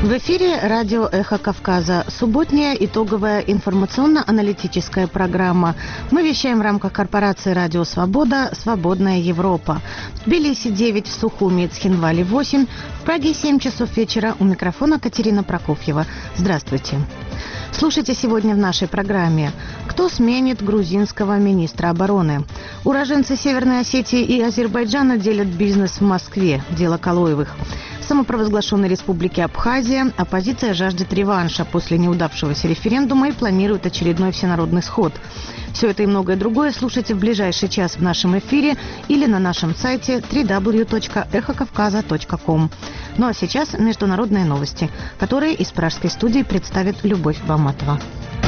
В эфире радио «Эхо Кавказа». Субботняя итоговая информационно-аналитическая программа. Мы вещаем в рамках корпорации «Радио Свобода. Свободная Европа». В Тбилиси 9, в Сухуми и Цхинвале 8, в Праге 7 часов вечера. У микрофона Катерина Прокофьева. Здравствуйте. Слушайте сегодня в нашей программе. Кто сменит грузинского министра обороны? Уроженцы Северной Осетии и Азербайджана делят бизнес в Москве. Дело Калоевых. В самопровозглашенной республике Абхазия оппозиция жаждет реванша после неудавшегося референдума и планирует очередной всенародный сход. Все это и многое другое слушайте в ближайший час в нашем эфире или на нашем сайте www.эхокавказа.ком. Ну а сейчас международные новости, которые из пражской студии представит Любовь Баматова.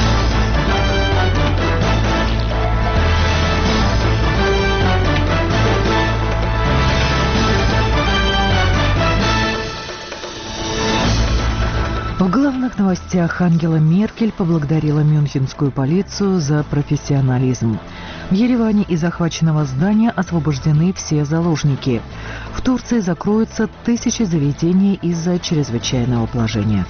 В главных новостях Ангела Меркель поблагодарила мюнхенскую полицию за профессионализм. В Ереване из захваченного здания освобождены все заложники. В Турции закроются тысячи заведений из-за чрезвычайного положения.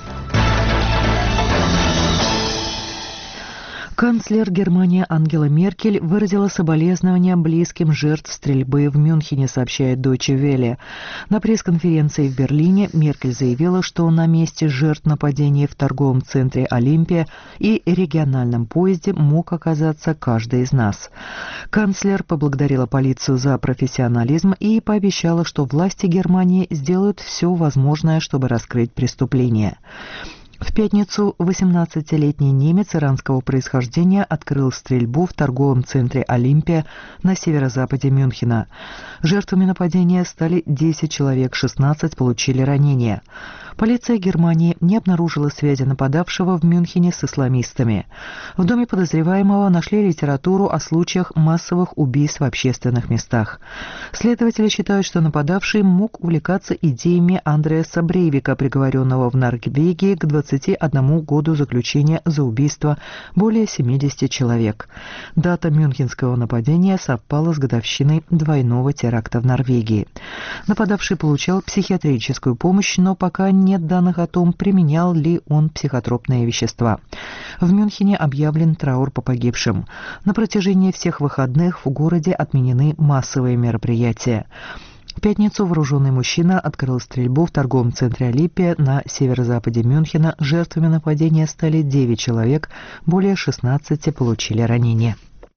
Канцлер Германии Ангела Меркель выразила соболезнования близким жертв стрельбы в Мюнхене, сообщает Deutsche Welle. На пресс-конференции в Берлине Меркель заявила, что на месте жертв нападения в торговом центре «Олимпия» и региональном поезде мог оказаться каждый из нас. Канцлер поблагодарила полицию за профессионализм и пообещала, что власти Германии сделают все возможное, чтобы раскрыть преступление. В пятницу 18-летний немец иранского происхождения открыл стрельбу в торговом центре «Олимпия» на северо-западе Мюнхена. Жертвами нападения стали 10 человек, 16 получили ранения. Полиция Германии не обнаружила связи нападавшего в Мюнхене с исламистами. В доме подозреваемого нашли литературу о случаях массовых убийств в общественных местах. Следователи считают, что нападавший мог увлекаться идеями Андреаса Брейвика, приговоренного в Норвегии к 21 году заключения за убийство более 70 человек. Дата мюнхенского нападения совпала с годовщиной двойного теракта в Норвегии. Нападавший получал психиатрическую помощь, но пока нет данных о том, применял ли он психотропные вещества. В Мюнхене объявлен траур по погибшим. На протяжении всех выходных в городе отменены массовые мероприятия. В пятницу вооруженный мужчина открыл стрельбу в торговом центре «Олимпия» на северо-западе Мюнхена. Жертвами нападения стали 9 человек, более 16 получили ранения.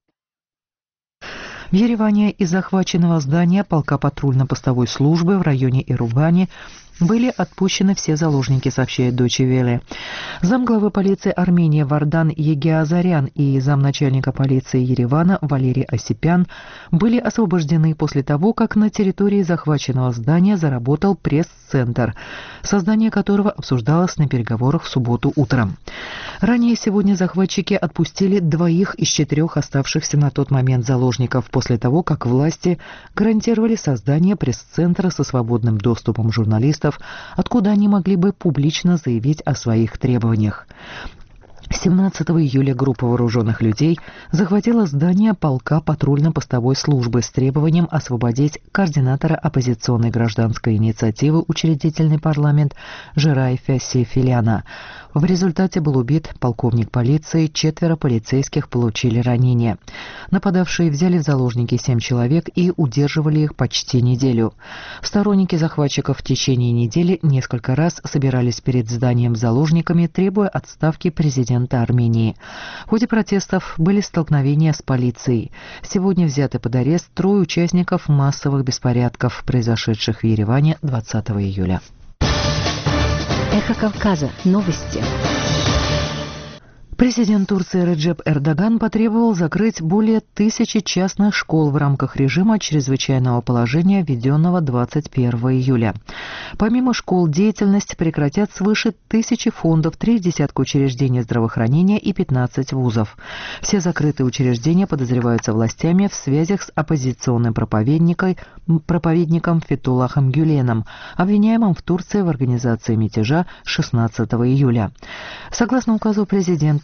В Ереване из захваченного здания полка патрульно-постовой службы в районе Ирубани были отпущены все заложники, сообщает Deutsche Welle. Замглавы полиции Армении Вардан Егиазарян и замначальника полиции Еревана Валерий Осипян были освобождены после того, как на территории захваченного здания заработал пресс-центр, создание которого обсуждалось на переговорах в субботу утром. Ранее сегодня захватчики отпустили 2 из 4 оставшихся на тот момент заложников после того, как власти гарантировали создание пресс-центра со свободным доступом журналистов, откуда они могли бы публично заявить о своих требованиях. 17 июля группа вооруженных людей захватила здание полка патрульно-постовой службы с требованием освободить координатора оппозиционной гражданской инициативы «Учредительный парламент» Жерайфа Сейфеляна. В результате был убит полковник полиции, 4 полицейских получили ранения. Нападавшие взяли в заложники 7 человек и удерживали их почти неделю. Сторонники захватчиков в течение недели несколько раз собирались перед зданием с заложниками, требуя отставки президента Армении. В ходе протестов были столкновения с полицией. Сегодня взяты под арест 3 участников массовых беспорядков, произошедших в Ереване 20 июля. Эхо Кавказа. Новости. Президент Турции Реджеп Эрдоган потребовал закрыть более 1000 частных школ в рамках режима чрезвычайного положения, введенного 21 июля. Помимо школ, деятельность прекратят свыше 1000 фондов, 3 десятка учреждений здравоохранения и 15 вузов. Все закрытые учреждения подозреваются властями в связях с оппозиционным проповедником Фетхуллахом Гюленом, обвиняемым в Турции в организации мятежа 16 июля. Согласно указу президента,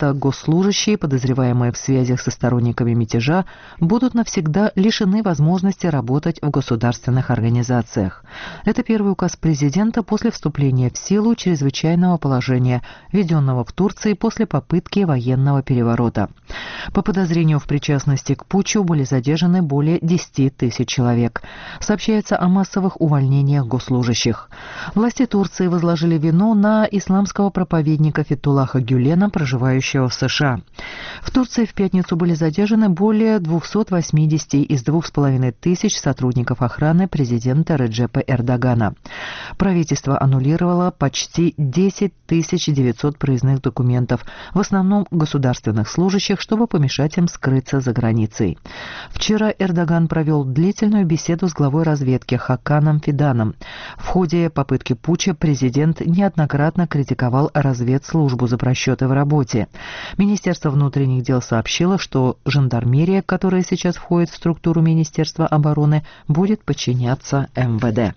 часто госслужащие, подозреваемые в связях со сторонниками мятежа, будут навсегда лишены возможности работать в государственных организациях. Это первый указ президента после вступления в силу чрезвычайного положения, введенного в Турции после попытки военного переворота. По подозрению в причастности к путчу были задержаны более 10 тысяч человек. Сообщается о массовых увольнениях госслужащих. Власти Турции возложили вину на исламского проповедника Фетхуллаха Гюлена, проживающего в США. В Турции в пятницу были задержаны более 280 из 2500 сотрудников охраны президента Реджепа Эрдогана. Правительство аннулировало почти 10 900 проездных документов, в основном государственных служащих, чтобы помешать им скрыться за границей. Вчера Эрдоган провел длительную беседу с главой разведки Хаканом Фиданом. В ходе попытки путча президент неоднократно критиковал разведслужбу за просчеты в работе. Министерство внутренних дел сообщило, что жандармерия, которая сейчас входит в структуру Министерства обороны, будет подчиняться МВД.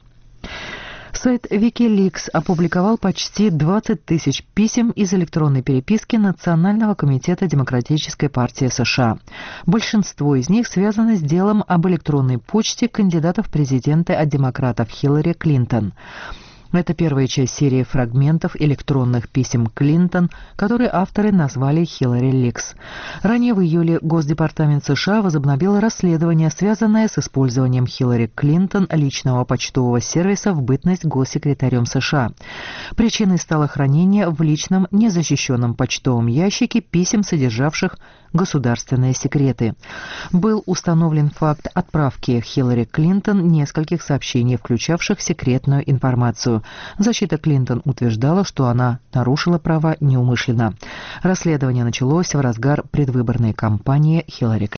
Сайт Wikileaks опубликовал почти 20 тысяч писем из электронной переписки Национального комитета Демократической партии США. Большинство из них связаны с делом об электронной почте кандидатов в президенты от демократов Хиллари Клинтон. Это первая часть серии фрагментов электронных писем Клинтон, которые авторы назвали Хиллари Ликс. Ранее в июле Госдепартамент США возобновил расследование, связанное с использованием Хиллари Клинтон личного почтового сервиса в бытность госсекретарем США. Причиной стало хранение в личном незащищенном почтовом ящике писем, содержавших государственные секреты. Был установлен факт отправки Хиллари Клинтон нескольких сообщений, включавших секретную информацию. Защита Клинтон утверждала, что она нарушила права неумышленно. Расследование началось в разгар предвыборной кампании Хиллари Клинтон.